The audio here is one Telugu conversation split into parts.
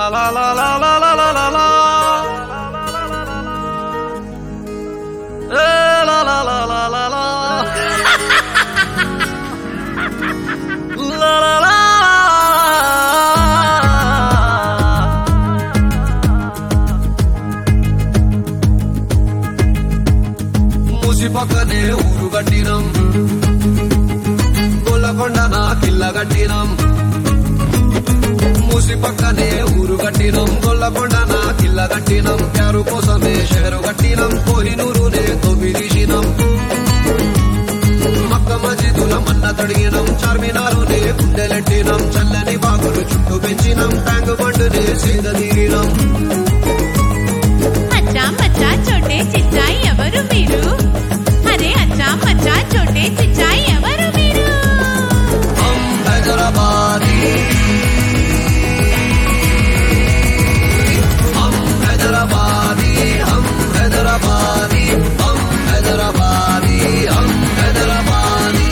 మూసి పక్కనే ఊరు కట్టినం, గొల్లకొండ నా కిల్ల కట్టినం. మూసి పక్కనే ఊరు కట్టినం, గొల్లకొండ నా కిల్ల కట్టినం. ప్యారు కోసమే షేరు కట్టినం, కోహినూరునే తొమ్మిదిసినం. మక్క మజిదుల మన్న తడిగినం, చార్మినారునే గుండెలెట్టినం. చల్లని బాగులు చుట్టూ పెంచినం, ట్యాంక్ బండునే సీద తీరినం. అచ్చా మచ్చా చోటే చిచ్చాయి ఎవరు మీరు? అరే అచ్చా మచ్చా చోటే చిచ్చాయి ఎవరు మీరు? హమ్ హైదరాబాదీ, హమ్ హైదరాబాదీ, హమ్ హైదరాబాదీ, హమ్ హైదరాబాదీ, హమ్ హైదరాబాదీ,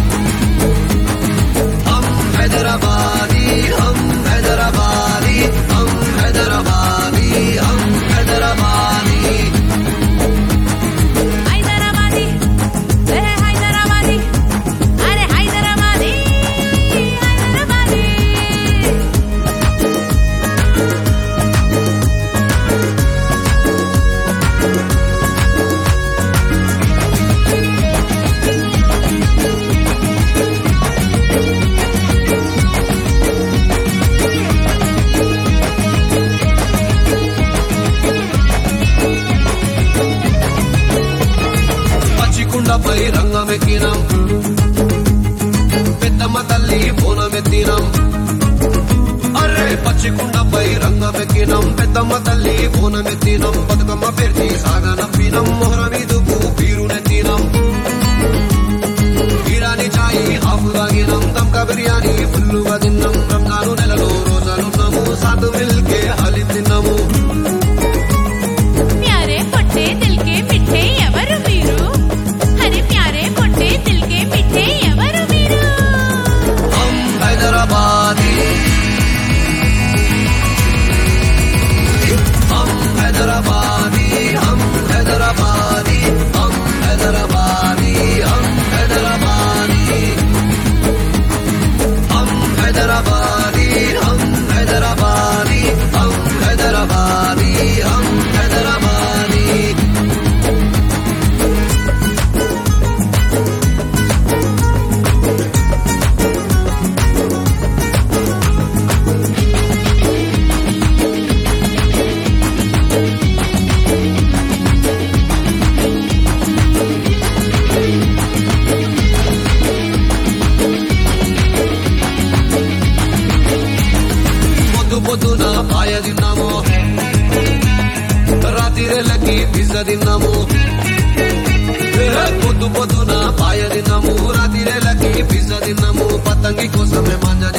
హమ్ హైదరాబాదీ, హమ్ హైదరాబాదీ, హమ్ హైదరాబాదీ, హమ్ హైదరాబాదీ. హైదరాబాదీ ఏ హైదరాబాదీ, అరే హైదరాబాదీ హైదరాబాదీ. పచ్చికుండపై రంగమెక్కినాం, పెద్దమ్మ తల్లి బోనమెత్తినాం. అరే పచ్చికుండపై రంగమెక్కినాం, పెద్దమ్మ తల్లి బోనమెత్తినాం. బతుకమ్మ పేర్చి సాగనంపినం, మొహర మీదుకు పీరునెత్తినాం. ఇరానీ చాయి హాఫ్ తాగినాం, దమ్కా బిర్యానీ ఫుల్లుగా తిన్నాం. రంజాను నెలలో రోజాలున్నాము, సాతు మిల్కే హలీం తిన్నాము. ప్యారే పొట్టే దిల్కే మిఠే ఎవరు మీరు? అరే ప్యారే పొట్టే దిల్కే మిఠే ఎవరు మీరు? హమ్ హైదరాబాదీ, హమ్ హైదరాబాదీ, హమ్ హైదరాబాదీ, హమ్ హైదరాబాదీ, హమ్ హైదరాబాదీ, హమ్ హైదరాబాదీ, హమ్ హైదరాబాదీ, హమ్ హైదరాబాదీ, హమ్ హైదరాబాదీ. పొద్దు పొద్దున పాయ తిన్నాము, రాత్రిళ్ళకి పిజ్జా తిన్నాము. పొద్దు పొద్దున పాయ తిన్నాము, రాత్రిళ్ళకి పిజ్జా తిన్నాము. పతంగి కోసమే మంజ